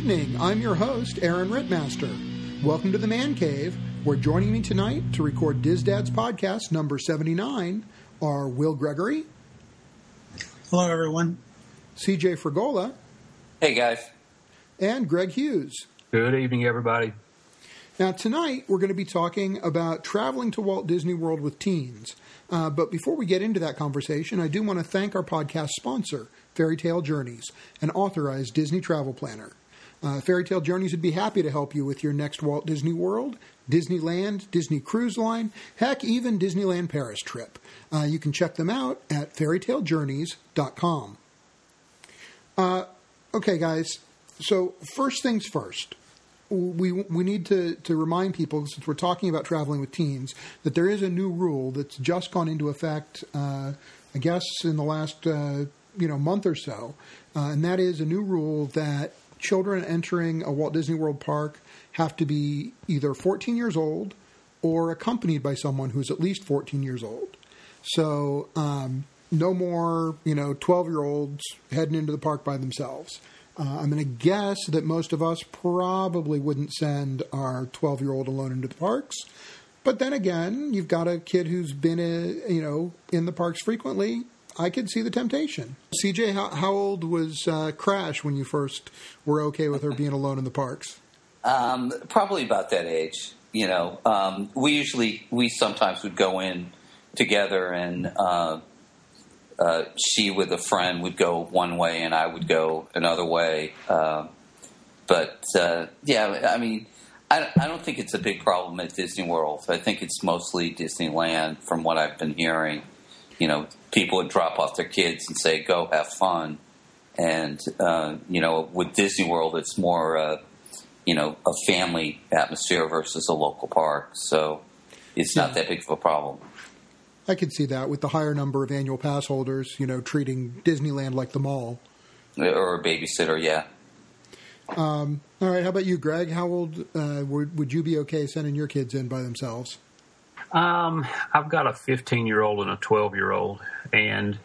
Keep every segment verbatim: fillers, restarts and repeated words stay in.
evening. I'm your host, Aaron Rittmaster. Welcome to the Man Cave, where joining me tonight to record Diz Dad's podcast number seventy-nine are Will Gregory. Hello, everyone. C J Fregola. Hey, guys. And Greg Hughes. Good evening, everybody. Now, tonight we're going to be talking about traveling to Walt Disney World with teens. Uh, but before we get into that conversation, I do want to thank our podcast sponsor, Fairy Tale Journeys, an authorized Disney travel planner. Uh, Fairy Tale Journeys would be happy to help you with your next Walt Disney World, Disneyland, Disney Cruise Line, heck, even Disneyland Paris trip. Uh, you can check them out at fairy tale journeys dot com. Uh, okay, guys, so first things first. We we need to, to remind people, since we're talking about traveling with teens, that there is a new rule that's just gone into effect, uh, I guess, in the last uh, you know month or so, uh, and that is a new rule that children entering a Walt Disney World park have to be either fourteen years old or accompanied by someone who's at least fourteen years old. So um, no more, you know, twelve-year-olds heading into the park by themselves. Uh, I'm going to guess that most of us probably wouldn't send our twelve-year-old alone into the parks. But then again, you've got a kid who's been, a, you know, in the parks frequently. I could see the temptation. C J, how, how old was uh, Crash when you first were okay with her being alone in the parks? Um, probably about that age. You know, um, we usually, we sometimes would go in together, and uh, uh, she with a friend would go one way and I would go another way. Uh, but, uh, yeah, I mean, I, I don't think it's a big problem at Disney World. I think it's mostly Disneyland from what I've been hearing. You know, people would drop off their kids and say, go have fun. And, uh, you know, with Disney World, it's more, uh, you know, a family atmosphere versus a local park. So it's not yeah. that big of a problem. I could see that with the higher number of annual pass holders, you know, treating Disneyland like the mall. Or a babysitter, yeah. Um, all right, how about you, Greg? How old uh, would, would you be okay sending your kids in by themselves? Um, I've got a fifteen-year-old and a twelve-year-old, and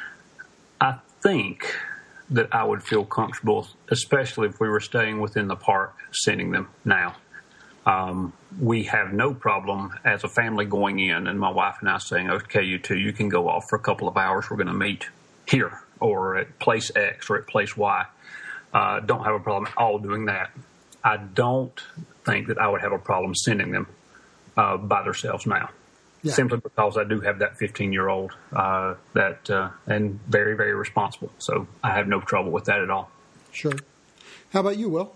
I think that I would feel comfortable, especially if we were staying within the park, sending them now. Um, we have no problem as a family going in, and my wife and I saying, okay, you two, you can go off for a couple of hours. We're going to meet here or at place X or at place Y. Uh, don't have a problem at all doing that. I don't think that I would have a problem sending them Uh, by themselves now, yeah. Simply because I do have that fifteen-year-old uh, that uh, and very, very responsible. So I have no trouble with that at all. Sure. How about you, Will?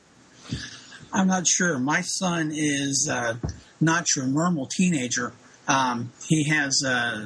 I'm not sure. My son is uh, not your normal teenager. Um, he has uh,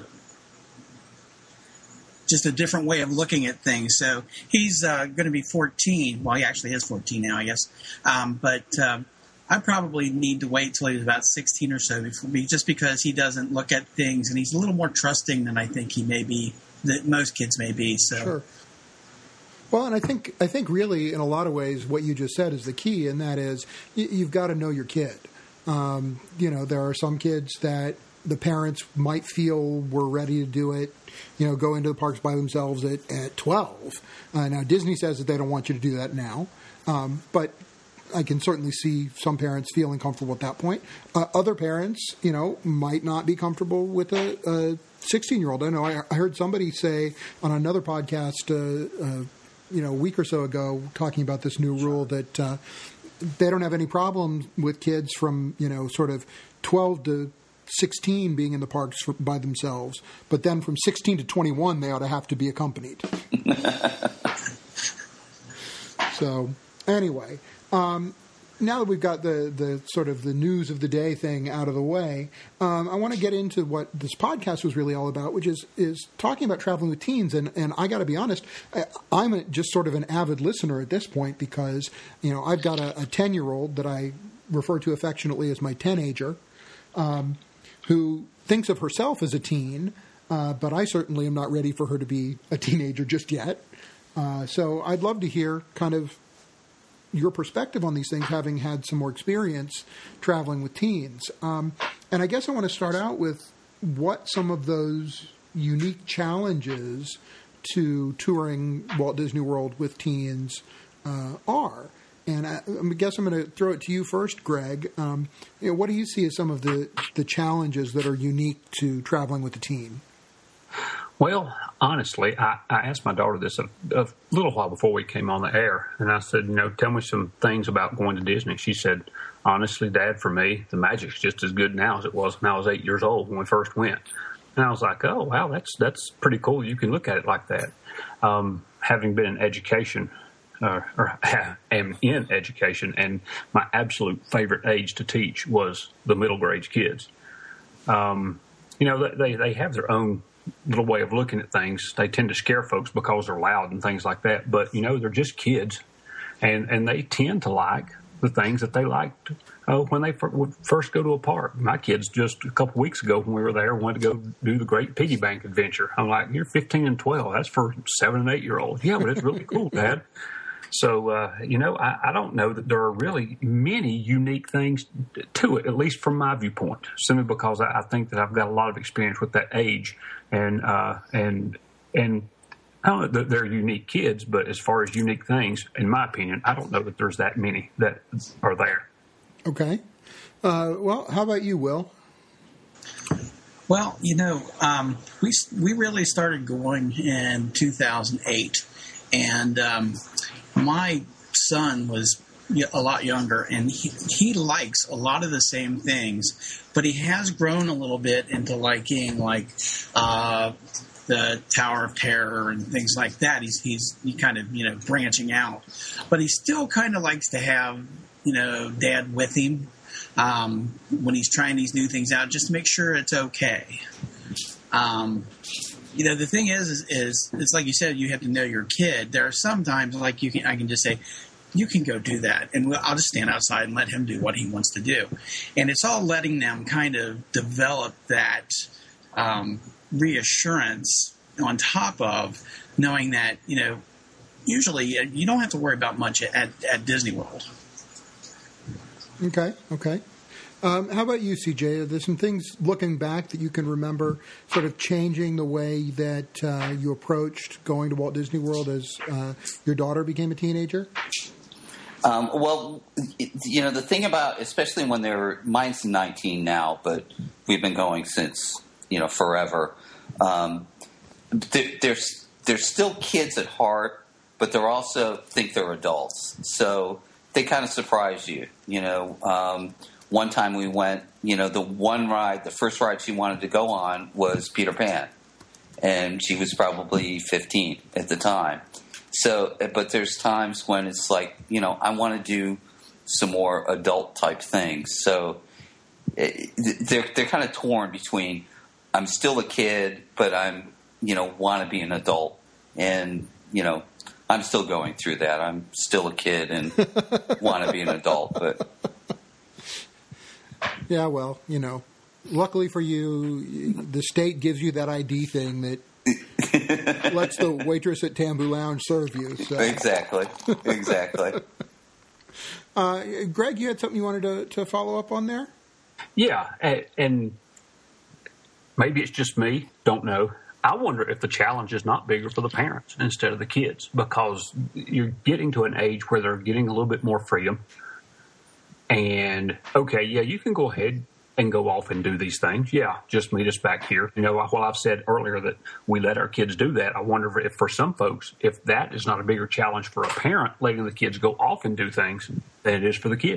just a different way of looking at things. So he's uh, going to be fourteen. Well, he actually is fourteen now, I guess. Um, but um, I probably need to wait till he's about sixteen or so before me, just because he doesn't look at things, and he's a little more trusting than I think he may be, that most kids may be. So. Sure. Well, and I think I think really in a lot of ways what you just said is the key, and that is you, you've got to know your kid. Um, you know, there are some kids that the parents might feel were ready to do it, you know, go into the parks by themselves at, at twelve. Uh, now, Disney says that they don't want you to do that now, um, but I can certainly see some parents feeling comfortable at that point. Uh, other parents, you know, might not be comfortable with a, a sixteen-year-old. I know I, I heard somebody say on another podcast, uh, uh, you know, a week or so ago, talking about this new rule that uh, they don't have any problem with kids from, you know, sort of twelve to sixteen being in the parks for, by themselves, but then from sixteen to twenty-one, they ought to have to be accompanied. So, anyway. Um, now that we've got the, the sort of the news of the day thing out of the way, um, I want to get into what this podcast was really all about, which is is talking about traveling with teens. And, and I got to be honest, I, I'm a, just sort of an avid listener at this point because, you know, I've got a, a ten-year-old that I refer to affectionately as my teenager, um, who thinks of herself as a teen, uh, but I certainly am not ready for her to be a teenager just yet. Uh, so I'd love to hear kind of your perspective on these things, having had some more experience traveling with teens. Um, and I guess I want to start out with what some of those unique challenges to touring Walt Disney World with teens uh, are. And I, I guess I'm going to throw it to you first, Greg. Um, you know, what do you see as some of the, the challenges that are unique to traveling with a team? Well, honestly, I, I asked my daughter this a, a little while before we came on the air, and I said, you know, tell me some things about going to Disney. She said, honestly, Dad, for me, the magic's just as good now as it was when I was eight years old when we first went. And I was like, oh, wow, that's that's pretty cool. You can look at it like that. Um, having been in education, uh, or am in education, and my absolute favorite age to teach was the middle grade kids. Um, you know, they, they have their own little way of looking at things. They tend to scare folks because they're loud and things like that. But, you know, they're just kids, and, and they tend to like the things that they liked uh, when they f- would first go to a park. My kids just a couple weeks ago when we were there wanted to go do the Great Piggy Bank Adventure. I'm like, you're fifteen and twelve. That's for seven and eight year olds. Yeah, but it's really cool, Dad. So, uh, you know, I, I don't know that there are really many unique things to it, at least from my viewpoint, simply because I, I think that I've got a lot of experience with that age. And, uh, and, and I don't know that they're unique kids, but as far as unique things, in my opinion, I don't know that there's that many that are there. Okay. Uh, well, how about you, Will? Well, you know, um, we we really started going in two thousand eight, and um, my son was a lot younger, and he, he likes a lot of the same things, but he has grown a little bit into liking like uh, the Tower of Terror and things like that. He's he's he kind of you know branching out, but he still kind of likes to have you know Dad with him um, when he's trying these new things out, just to make sure it's okay. Um, you know, the thing is, is, is, it's like you said, you have to know your kid. There are some times, like you can, I can just say, you can go do that, and we'll, I'll just stand outside and let him do what he wants to do. And it's all letting them kind of develop that um, reassurance on top of knowing that, you know, usually you don't have to worry about much at, at Disney World. Okay, okay. Um, how about you, C J? Are there some things looking back that you can remember sort of changing the way that uh, you approached going to Walt Disney World as uh, your daughter became a teenager? Um, well, you know, the thing about, especially when they're, mine's nineteen now, but we've been going since, you know, forever. Um, they're, they're, they're still kids at heart, but they're also think they're adults. So they kind of surprise you, you know. Um, one time we went, you know, the one ride, the first ride she wanted to go on was Peter Pan. And she was probably fifteen at the time. So, but there's times when it's like, you know, I want to do some more adult type things. So it, they're they're kind of torn between I'm still a kid, but I'm, you know, want to be an adult. And, you know, I'm still going through that. I'm still a kid and want to be an adult, but. Yeah, well, you know, luckily for you, the state gives you that I D thing that lets the waitress at Tambu Lounge serve you. So. Exactly, exactly. uh, Greg, you had something you wanted to, to follow up on there? Yeah, and maybe it's just me, don't know. I wonder if the challenge is not bigger for the parents instead of the kids, because you're getting to an age where they're getting a little bit more freedom. And, okay, yeah, you can go ahead and go off and do these things. Yeah, just meet us back here. You know, while I've said earlier that we let our kids do that, I wonder if for some folks, if that is not a bigger challenge for a parent letting the kids go off and do things than it is for the kid.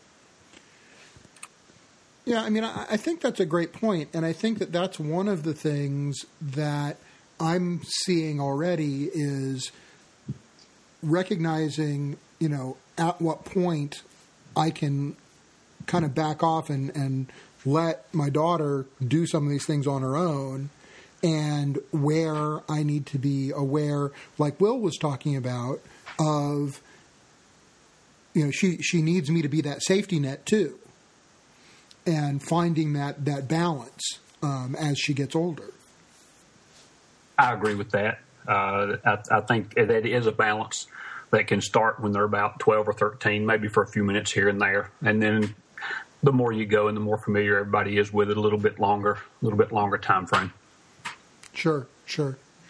Yeah, I mean, I, I think that's a great point, and I think that that's one of the things that I'm seeing already is recognizing, you know, at what point I can kind of back off and, and let my daughter do some of these things on her own, and where I need to be aware, like Will was talking about, of, you know, she, she needs me to be that safety net too, and finding that, that balance um, as she gets older. I agree with that. Uh, I, I think that is a balance that can start when they're about twelve or thirteen, maybe for a few minutes here and there. And then the more you go and the more familiar everybody is with it, a little bit longer, a little bit longer time frame. Sure, sure.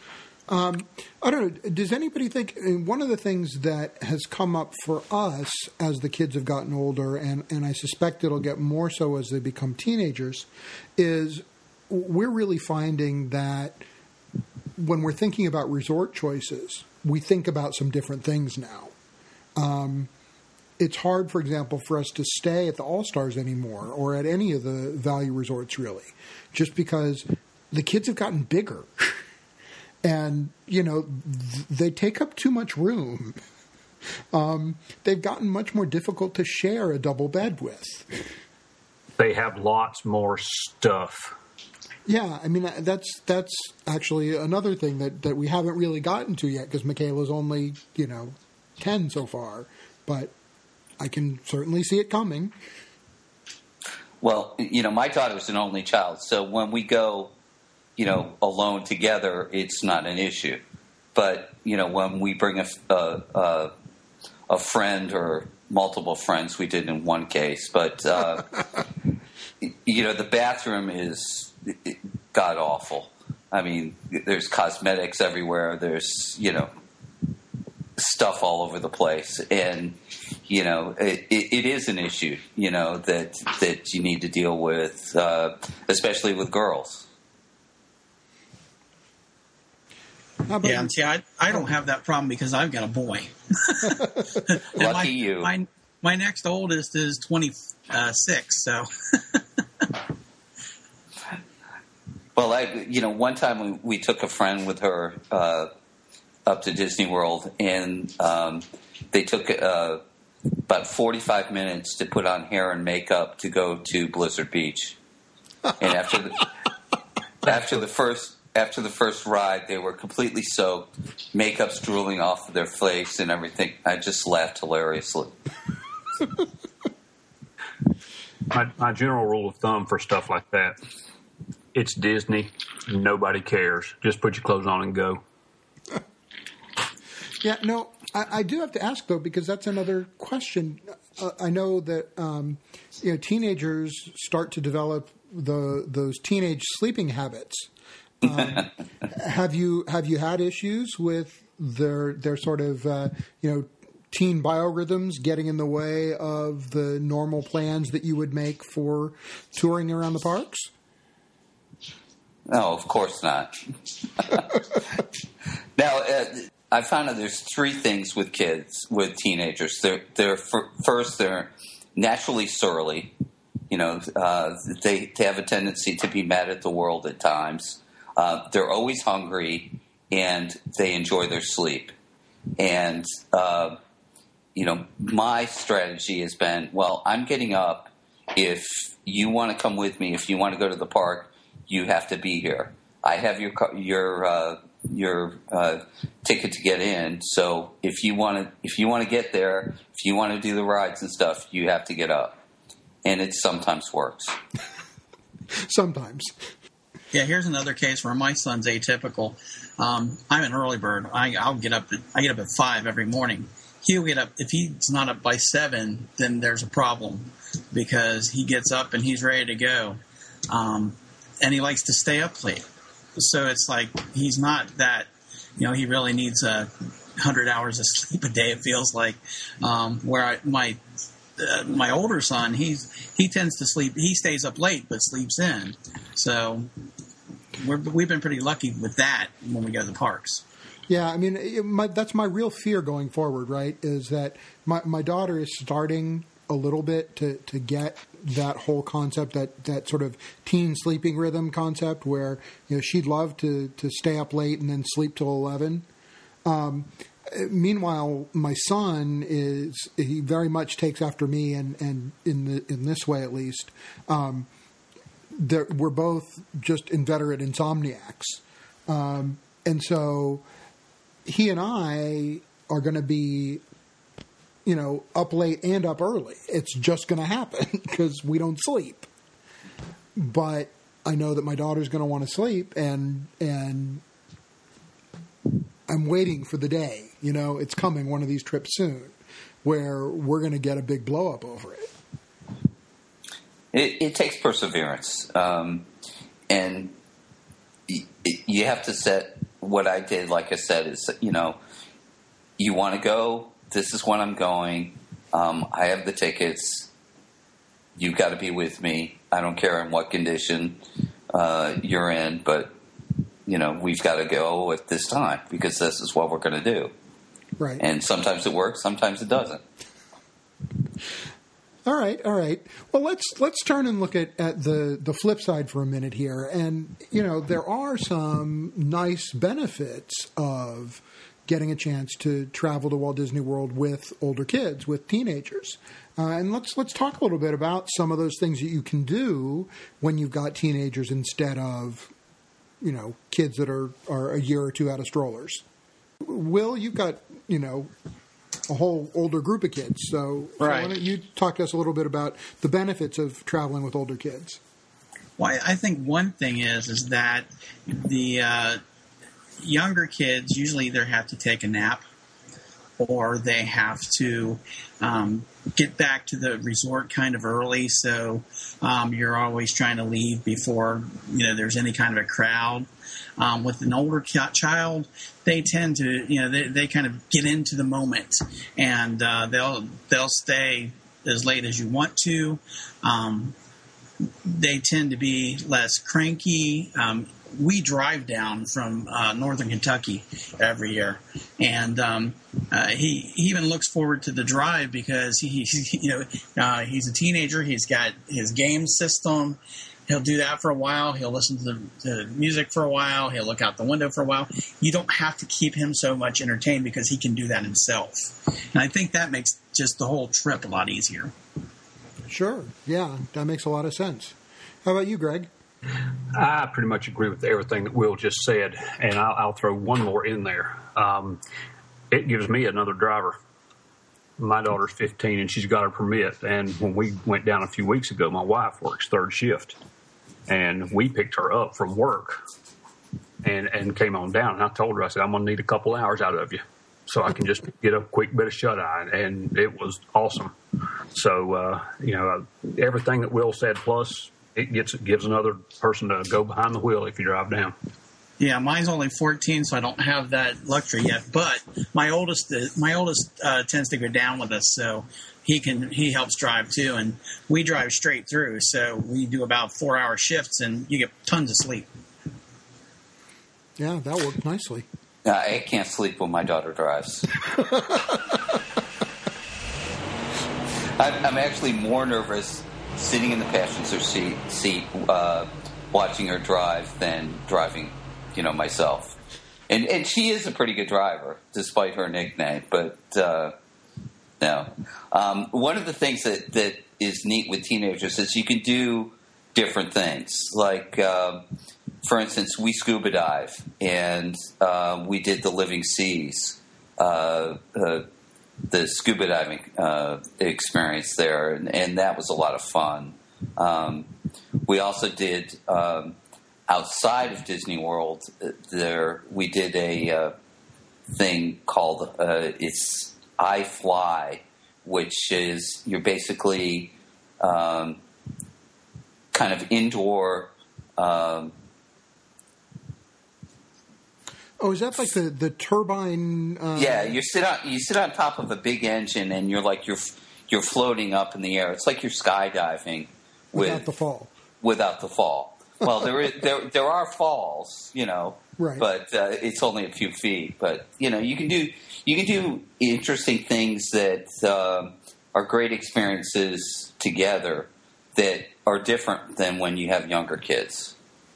Um, I don't know. Does anybody think one of the things that has come up for us as the kids have gotten older, and, and I suspect it'll get more so as they become teenagers, is we're really finding that when we're thinking about resort choices, we think about some different things now. Um, it's hard, for example, for us to stay at the All-Stars anymore or at any of the value resorts, really, just because the kids have gotten bigger. And, you know, th- they take up too much room. Um, they've gotten much more difficult to share a double bed with. They have lots more stuff. Yeah, I mean, that's that's actually another thing that, that we haven't really gotten to yet because Michaela's only, you know, ten so far. But I can certainly see it coming. Well, you know, my daughter's an only child, so when we go, you know, alone together, it's not an issue. But, you know, when we bring a, a, a, a friend or multiple friends, we did in one case, but, uh, you know, the bathroom is god-awful. I mean, there's cosmetics everywhere. There's, you know, stuff all over the place. And, you know, it, it, it is an issue, you know, that, that you need to deal with, uh, especially with girls. Yeah, and see, I, I don't have that problem because I've got a boy. Lucky my, you. My, my next oldest is twenty-six, so. Well, I, you know, one time we, we took a friend with her uh, up to Disney World, and um, they took uh, about forty-five minutes to put on hair and makeup to go to Blizzard Beach. And after the after the first after the first ride, they were completely soaked, makeup's drooling off of their face and everything. I just laughed hilariously. My, my general rule of thumb for stuff like that: it's Disney. Nobody cares. Just put your clothes on and go. Yeah, no, I, I do have to ask, though, because that's another question. Uh, I know that um, you know teenagers start to develop the those teenage sleeping habits. Um, have you have you had issues with their their sort of uh, you know teen biorhythms getting in the way of the normal plans that you would make for touring around the parks? No, of course not. Now, uh, I found that there's three things with kids, with teenagers. They're, they're first, they're naturally surly. You know, uh, they, they have a tendency to be mad at the world at times. Uh, they're always hungry, and they enjoy their sleep. And, uh, you know, my strategy has been, well, I'm getting up. If you want to come with me, if you want to go to the park, you have to be here. I have your your uh, your uh, ticket to get in. So if you want to if you want to get there, if you want to do the rides and stuff, you have to get up. And it sometimes works. Sometimes. Yeah, here's another case where my son's atypical. Um, I'm an early bird. I, I'll get up. At, I get up at five every morning. He'll get up. If he's not up by seven, then there's a problem because he gets up and he's ready to go, um, and he likes to stay up late. So it's like he's not that. You know, he really needs a hundred hours of sleep a day. It feels like um, where I, my uh, my older son, he's he tends to sleep. He stays up late but sleeps in. So we're, we've been pretty lucky with that when we go to the parks. Yeah, I mean, it, my, that's my real fear going forward, right, is that my, my daughter is starting a little bit to, to get that whole concept, that, that sort of teen sleeping rhythm concept where, you know, she'd love to, to stay up late and then sleep till eleven. Um, meanwhile, my son is, he very much takes after me, and, and in the, in this way at least, um, we're both just inveterate insomniacs. Um, and so he and I are going to be, you know, up late and up early. It's just going to happen because we don't sleep. But I know that my daughter's going to want to sleep, and and I'm waiting for the day. You know, it's coming, one of these trips soon, where we're going to get a big blow up over it. It, it takes perseverance, um, and y- you have to set what I did, like I said, is, you know, you want to go, this is when I'm going. Um, I have the tickets. You've got to be with me. I don't care in what condition uh, you're in, but, you know, we've got to go at this time because this is what we're going to do. Right. And sometimes it works, sometimes it doesn't. All right, all right. Well, let's let's turn and look at, at the, the flip side for a minute here. And, you know, there are some nice benefits of getting a chance to travel to Walt Disney World with older kids, with teenagers. Uh, and let's let's talk a little bit about some of those things that you can do when you've got teenagers instead of, you know, kids that are, are a year or two out of strollers. Will, you've got, you know, a whole older group of kids. So, right. so why don't you talk to us a little bit about the benefits of traveling with older kids? Well, I think one thing is is that the uh, younger kids usually either have to take a nap or they have to um, get back to the resort kind of early. So um, you're always trying to leave before, you know, there's any kind of a crowd. Um, with an older child, they tend to, you know, they, they kind of get into the moment, and uh, they'll they'll stay as late as you want to. Um, they tend to be less cranky. Um, we drive down from uh, northern Kentucky every year, and um, uh, he, he even looks forward to the drive because he, he you know uh, he's a teenager. He's got his game system. He'll do that for a while. He'll listen to the, to music for a while. He'll look out the window for a while. You don't have to keep him so much entertained because he can do that himself. And I think that makes just the whole trip a lot easier. Sure. Yeah, that makes a lot of sense. How about you, Greg? I pretty much agree with everything that Will just said, and I'll, I'll throw one more in there. Um, it gives me another driver. My daughter's fifteen, and she's got her permit. And when we went down a few weeks ago, my wife works third shift. And we picked her up from work and, and came on down. And I told her, I said, I'm going to need a couple hours out of you so I can just get a quick bit of shut-eye. And it was awesome. So, uh, you know, everything that Will said, plus it gets gives another person to go behind the wheel if you drive down. Yeah, mine's only fourteen, so I don't have that luxury yet. But my oldest, my oldest uh, tends to go down with us, so he can he helps drive too, and we drive straight through. So we do about four hour shifts, and you get tons of sleep. Yeah, that worked nicely. Uh, I can't sleep when my daughter drives. I'm, I'm actually more nervous sitting in the passenger seat, seat uh, watching her drive than driving. You know, myself. And and she is a pretty good driver, despite her nickname. But, uh, no. Um, one of the things that, that is neat with teenagers is you can do different things. Like, um, for instance, we scuba dive, and uh, we did the Living Seas, uh, uh, the scuba diving uh, experience there, and, and that was a lot of fun. Um, we also did... Um, Outside of Disney World, there we did a uh, thing called uh, it's iFly, which is you're basically um, kind of indoor. Um, oh, is that like the the turbine? Uh... Yeah, you sit on you sit on top of a big engine, and you're like you're you're floating up in the air. It's like you're skydiving with, without the fall. Without the fall. Well, there is, there there are falls, you know, right. But uh, it's only a few feet. But you know, you can do you can do interesting things that uh, are great experiences together that are different than when you have younger kids.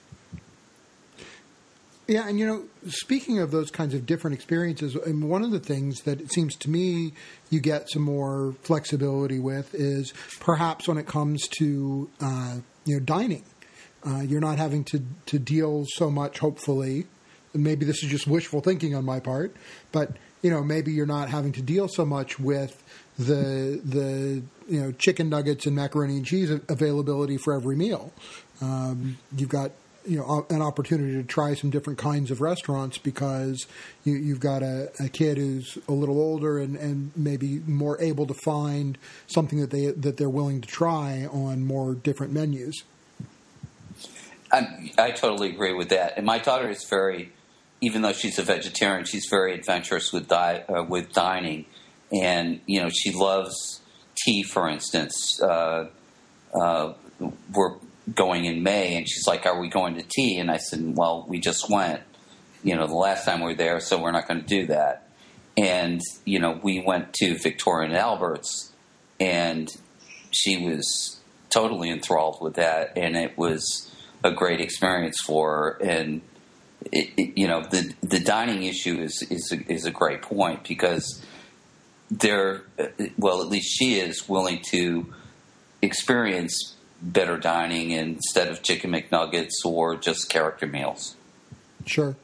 Yeah, and you know, speaking of those kinds of different experiences, and one of the things that it seems to me you get some more flexibility with is perhaps when it comes to uh, you know dining. Uh, you're not having to, to deal so much, hopefully, and maybe this is just wishful thinking on my part, but, you know, maybe you're not having to deal so much with the, the you know, chicken nuggets and macaroni and cheese availability for every meal. Um, you've got, you know, an opportunity to try some different kinds of restaurants because you, you've got a, a kid who's a little older and, and maybe more able to find something that they that they're willing to try on more different menus. I, I totally agree with that. And my daughter is very even though she's a vegetarian, she's very adventurous with di- uh, with dining, and you know she loves tea, for instance. Uh, uh, we're going in May, and she's like, "Are we going to tea?" And I said, "Well, we just went, you know, the last time we were there, so we're not going to do that." And you know, we went to Victoria and Albert's, and she was totally enthralled with that, and it was a great experience for her. And it, it, you know, the the dining issue is is a, is a great point, because they're, well, at least she is willing to experience better dining instead of chicken McNuggets or just character meals. Sure.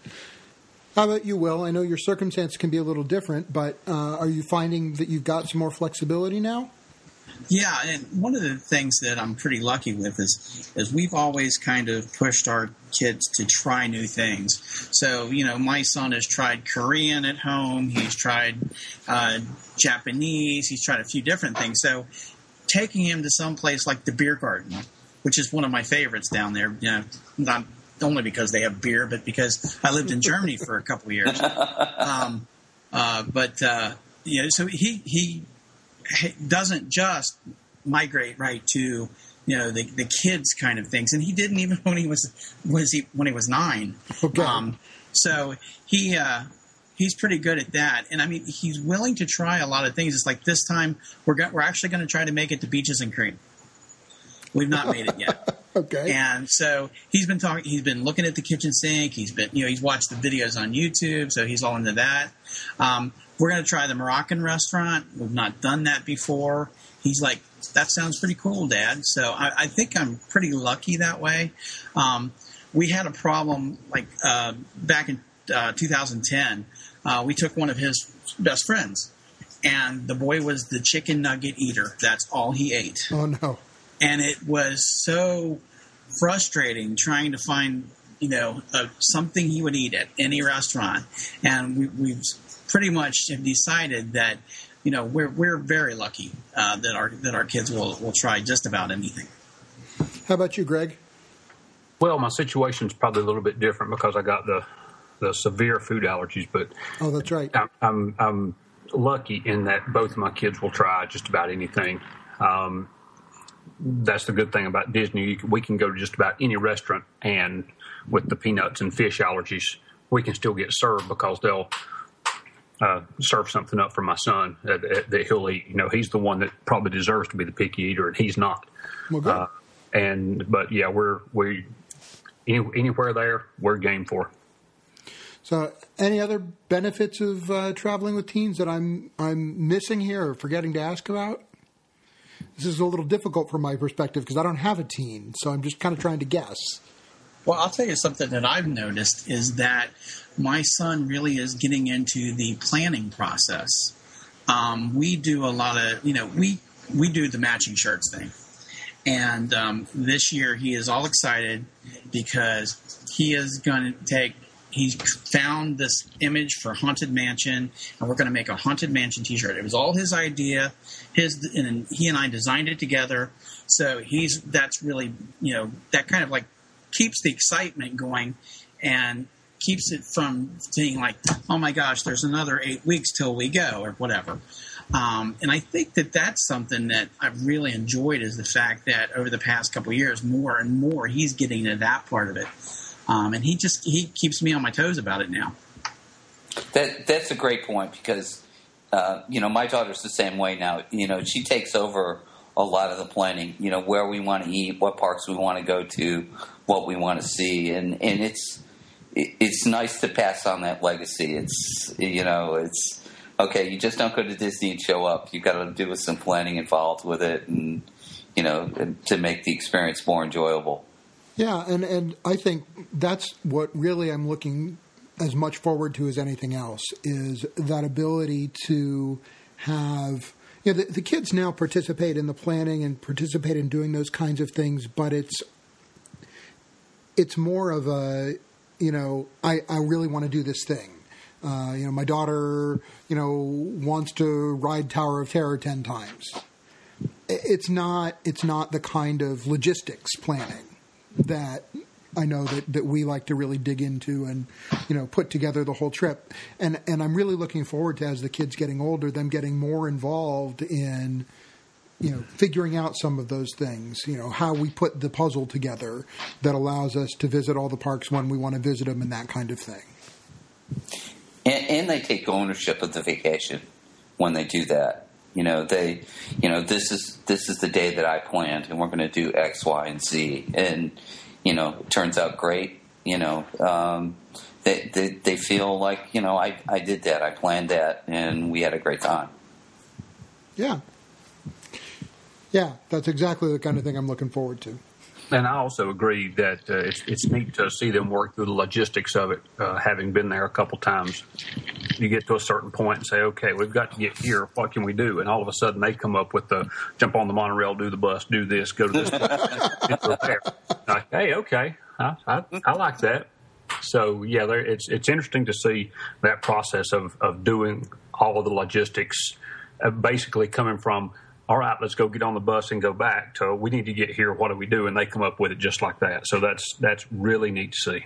How about you, Will? I know your circumstance can be a little different, but uh, are you finding that you've got some more flexibility now? Yeah, and one of the things that I'm pretty lucky with is is we've always kind of pushed our kids to try new things. So, you know, my son has tried Korean at home. He's tried uh, Japanese. He's tried a few different things. So taking him to some place like the Beer Garden, which is one of my favorites down there, you know, not only because they have beer, but because I lived in Germany for a couple of years. Um, uh, but, uh, you know, so he, he doesn't just migrate right to, you know, the, the kids kind of things. And he didn't even when he was, was he, when he was nine. Okay. Um, so he, uh, he's pretty good at that. And I mean, he's willing to try a lot of things. It's like this time we're go- we're actually going to try to make it to Beaches and Cream. We've not made it yet. Okay. And so he's been talking, he's been looking at the kitchen sink. He's been, you know, he's watched the videos on YouTube. So he's all into that. Um, we're going to try the Moroccan restaurant. We've not done that before. He's like, that sounds pretty cool, Dad. So I, I think I'm pretty lucky that way. Um, we had a problem like uh, back in uh, two thousand ten. Uh, we took one of his best friends, and the boy was the chicken nugget eater. That's all he ate. Oh, no. And it was so frustrating trying to find, you know, uh, something he would eat at any restaurant. And we, we've pretty much have decided that, you know, we're we're very lucky uh, that our that our kids will, will try just about anything. How about you, Greg? Well, my situation's probably a little bit different because I got the the severe food allergies, but Oh, that's right. I'm I'm, I'm lucky in that both of my kids will try just about anything. Um, that's the good thing about Disney. You can, we can go to just about any restaurant, and with the peanuts and fish allergies, we can still get served because they'll uh, serve something up for my son that, that he'll eat. You know, he's the one that probably deserves to be the picky eater, and he's not. Well, good. Uh, and but yeah, we're we any, anywhere there we're game for. So, any other benefits of uh, traveling with teens that I'm I'm missing here or forgetting to ask about? This is a little difficult from my perspective because I don't have a teen, so I'm just kind of trying to guess. Well, I'll tell you something that I've noticed is that my son really is getting into the planning process. Um, we do a lot of, you know, we, we do the matching shirts thing. And um, this year he is all excited because he is going to take, he's found this image for Haunted Mansion, and we're going to make a Haunted Mansion t-shirt. It was all his idea. His and he and I designed it together. So he's, that's really, you know, that kind of like keeps the excitement going and keeps it from being like, oh my gosh, there's another eight weeks till we go or whatever. Um, and I think that that's something that I've really enjoyed is the fact that over the past couple of years, more and more, he's getting into that part of it. Um, and he just, he keeps me on my toes about it now. That that's a great point because, uh, you know, my daughter's the same way now. You know, she takes over a lot of the planning, you know, where we want to eat, what parks we want to go to, what we want to see. And, and it's, it, it's nice to pass on that legacy. It's, you know, it's, okay, you just don't go to Disney and show up. You've got to do with some planning involved with it and, you know, to make the experience more enjoyable. Yeah, and, and I think that's what really I'm looking as much forward to as anything else is that ability to have, you know, the, the kids now participate in the planning and participate in doing those kinds of things, but it's it's more of a, you know, I, I really want to do this thing. Uh, you know, my daughter, you know, wants to ride Tower of Terror ten times. It's not it's not the kind of logistics planning that I know that, that we like to really dig into and, you know, put together the whole trip. And and I'm really looking forward to, as the kids getting older, them getting more involved in, you know, figuring out some of those things, you know, how we put the puzzle together that allows us to visit all the parks when we want to visit them and that kind of thing. And, and they take ownership of the vacation when they do that. You know, they, you know, this is this is the day that I planned, and we're going to do X, Y, and Z, and you know, it turns out great. You know, um, they, they they feel like, you know, I I did that, I planned that, and we had a great time. Yeah, yeah, that's exactly the kind of thing I'm looking forward to. And I also agree that uh, it's, it's neat to see them work through the logistics of it. Uh, having been there a couple times, you get to a certain point and say, okay, we've got to get here. What can we do? And all of a sudden they come up with the jump on the monorail, do the bus, do this, go to this place, get repair. Like, hey, okay, I, I, I like that. So, yeah, it's it's interesting to see that process of, of doing all of the logistics, uh, basically coming from, all right, let's go get on the bus and go back, to we need to get here, what do we do? And they come up with it just like that. So that's that's really neat to see.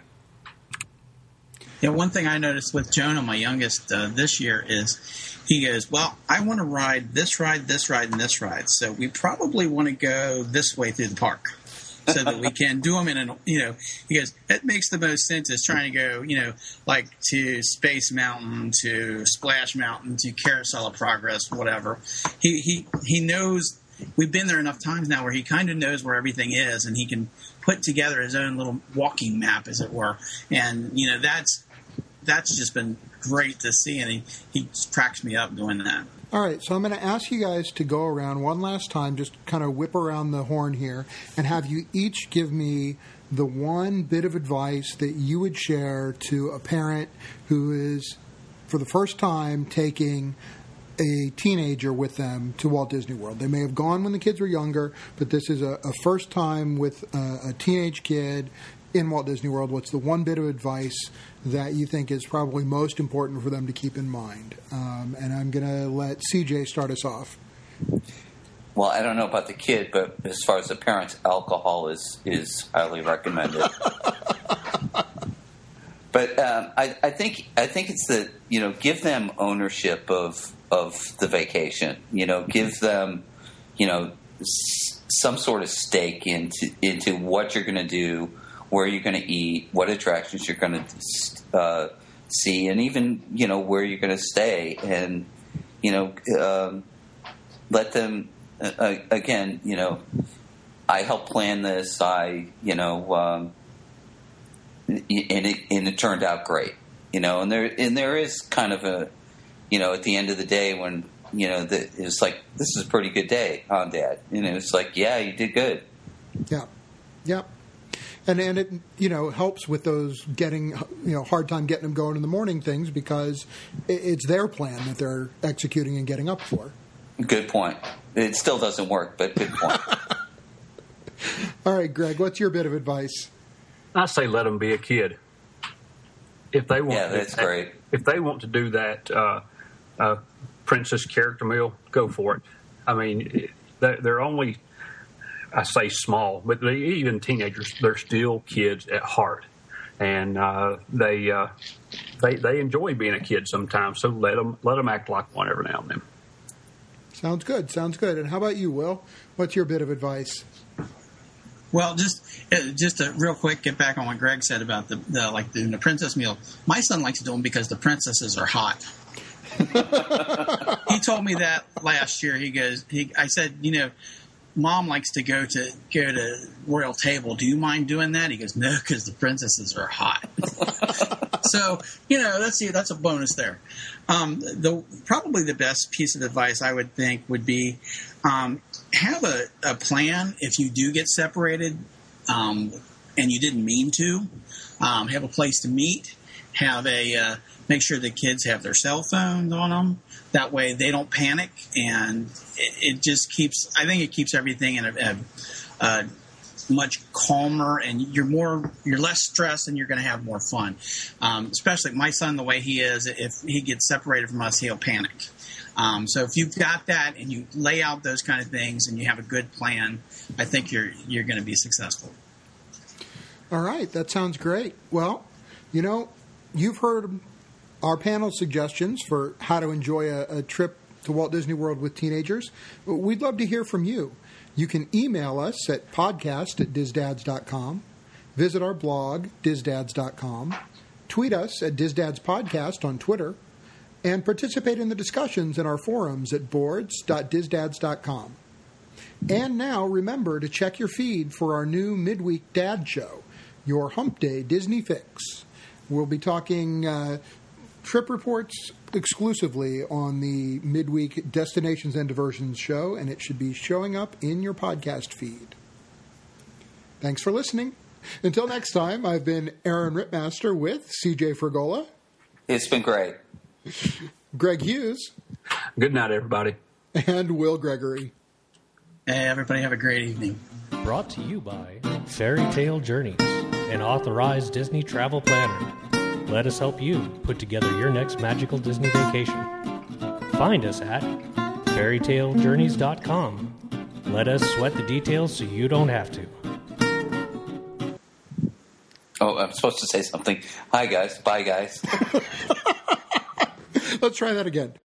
Yeah, one thing I noticed with Jonah, my youngest, uh, this year is he goes, well, I want to ride this ride, this ride, and this ride. So we probably want to go this way through the park so that we can do them in an, you know, he goes, it makes the most sense is trying to go, you know, like to Space Mountain, to Splash Mountain, to Carousel of Progress, whatever. He, he, he knows, we've been there enough times now where he kind of knows where everything is, and he can put together his own little walking map, as it were. And, you know, that's, that's just been great to see, and he, he cracks me up doing that. All right, so I'm going to ask you guys to go around one last time, just kind of whip around the horn here, and have you each give me the one bit of advice that you would share to a parent who is, for the first time, taking a teenager with them to Walt Disney World. They may have gone when the kids were younger, but this is a, a first time with a, a teenage kid in Walt Disney World. What's the one bit of advice that you think is probably most important for them to keep in mind? Um, and I'm going to let C J start us off. Well, I don't know about the kid, but as far as the parents, alcohol is, is highly recommended. But um, I, I think I think it's the, you know, give them ownership of of the vacation. You know, give them, you know, s- some sort of stake into into what you're going to do, where you're going to eat, what attractions you're going to uh, see, and even, you know, where you're going to stay, and, you know, um, let them, uh, again, you know, I helped plan this, I, you know, um, and it and it turned out great, you know, and there and there is kind of a, you know, at the end of the day when, you know, the, it's like, this is a pretty good day, huh, Dad? You know, it's like, yeah, you did good. Yeah, yeah. And and it, you know, helps with those getting, you know, hard time getting them going in the morning things, because it's their plan that they're executing and getting up for. Good point. It still doesn't work, but good point. All right, Greg, what's your bit of advice? I say let them be a kid. If they want, yeah, that's to, great. If they want to do that uh, uh, princess character meal, go for it. I mean, they're only, I say small, but they, even teenagers, they're still kids at heart, and uh, they uh, they they enjoy being a kid sometimes. So let them let them act like one every now and then. Sounds good. Sounds good. And how about you, Will? What's your bit of advice? Well, just uh, just to real quick get back on what Greg said about the, the like doing the princess meal. My son likes to do them because the princesses are hot. He told me that last year. He goes, he, I said, you know, Mom likes to go to go to Royal Table. Do you mind doing that? He goes, no, because the princesses are hot. So, you know, that's that's a bonus there. Um, the probably the best piece of advice I would think would be um, have a, a plan if you do get separated um, and you didn't mean to. Um, have a place to meet. Have a uh, make sure the kids have their cell phones on them. That way they don't panic, and it, it just keeps. I think it keeps everything in a, a, a much calmer, and you're more, you're less stressed, and you're going to have more fun. Um, especially my son, the way he is, if he gets separated from us, he'll panic. Um, so if you've got that and you lay out those kind of things and you have a good plan, I think you're you're going to be successful. All right, that sounds great. Well, you know, you've heard our panel suggestions for how to enjoy a, a trip to Walt Disney World with teenagers. We'd love to hear from you. You can email us at podcast at dizdads dot com, visit our blog, dizdads dot com, tweet us at dizdadspodcast on Twitter, and participate in the discussions in our forums at boards dot dizdads dot com. And now, remember to check your feed for our new midweek dad show, your Hump Day Disney Fix. We'll be talking uh, trip reports exclusively on the midweek Destinations and Diversions show, and it should be showing up in your podcast feed. Thanks for listening. Until next time, I've been Aaron Rittmaster with C J Fergola. It's been great. Greg Hughes. Good night, everybody. And Will Gregory. Hey, everybody have a great evening. Brought to you by Fairy Tale Journeys, an authorized Disney travel planner. Let us help you put together your next magical Disney vacation. Find us at fairy tale journeys dot com. Let us sweat the details so you don't have to. Oh, I'm supposed to say something. Hi, guys. Bye, guys. Let's try that again.